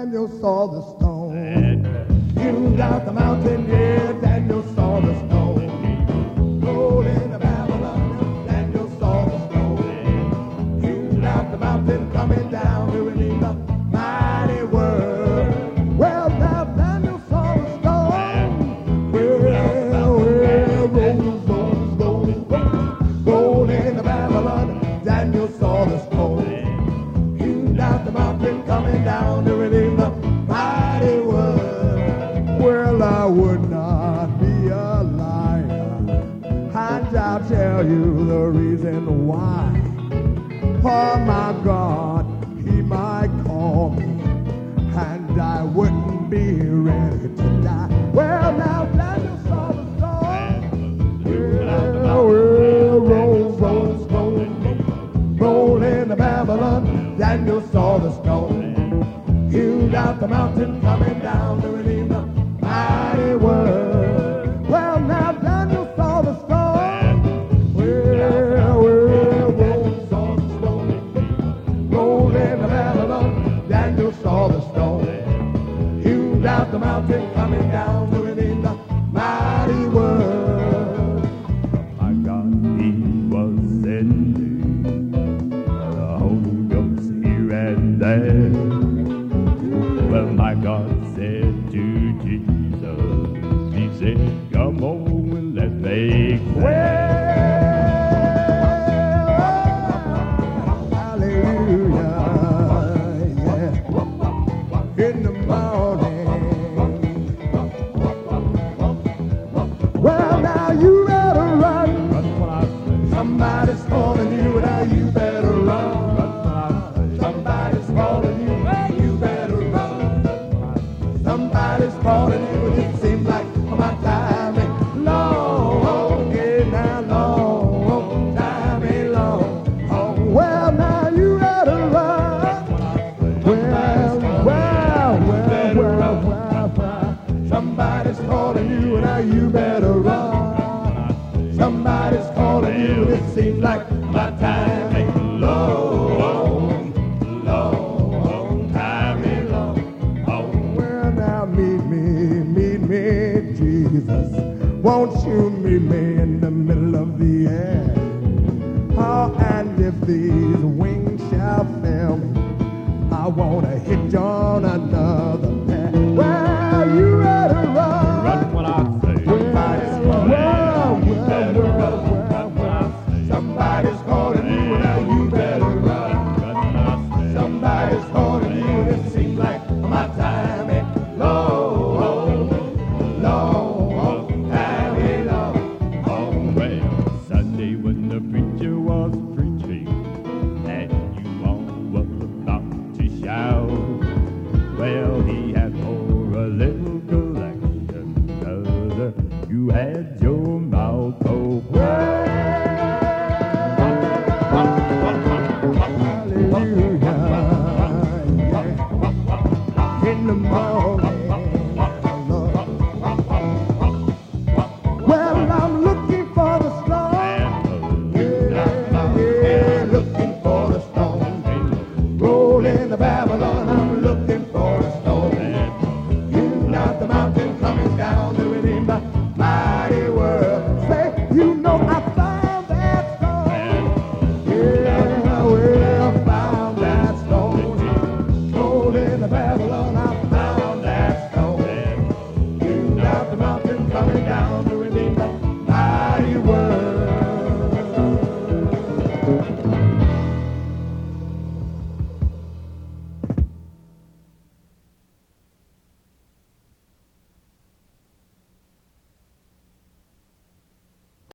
Daniel saw the stone. Hewn out the mountain, yeah, Daniel saw the stone. Rolled into Babylon, Daniel saw the stone. Hewn out the mountain, coming down to redeem the mighty world. Well, now Daniel saw the stone. Rolled into Babylon, Daniel saw the stone. Hewn out the mountain, coming down to redeem the mighty world. Well, I would not be a liar, and I'll tell you the reason why. For my God, he might call me, and I wouldn't be ready to die. Well, now Daniel saw the stone. Roll into Babylon, Daniel saw the stone. Hewn out the mountain, coming down to redeem the mighty world. Well, now Daniel saw the stone. Saw the stone. Rolled into Babylon, Daniel saw the stone. Hewn out the mountain, coming down to redeem the mighty world. My God, he was sending the Holy Ghost here and there. Well, my God said to Jesus, he said, come on and let's make way. Hallelujah, yeah. In the morning. Well, now you better run. That's what I say. Somebody's calling you, now you better run. That's what I say. Somebody's calling you, now you better run. Somebody's calling you, and it seems like my time ain't long. Yeah, now long, time ain't long. Oh, well, now you better run. Well. Somebody's calling you, and now you better run. Somebody's calling you, and it seems like my time ain't long. Long, time ain't long. Oh, well, now meet me, Jesus. Won't you meet me in the middle of the air? Oh, and if these wings shall fail me, I want to hitch on another pair. Well, you better run. Run what I say. Somebody's calling you, better run. Somebody's calling you, now you better run. Somebody's calling you, and it seems like my time ain't long. Long, time ain't long. Oh, well, Sunday when the preacher was preaching, and you all was about to shout, well, he had for a little collection, brother, you had your